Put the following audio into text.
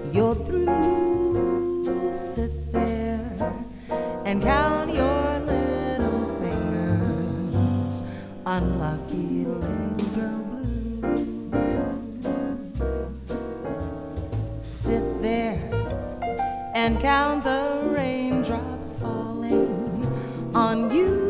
you're through, sit there and count your little fingers. Unlucky little girl blue. Sit there and count the raindrops falling on you.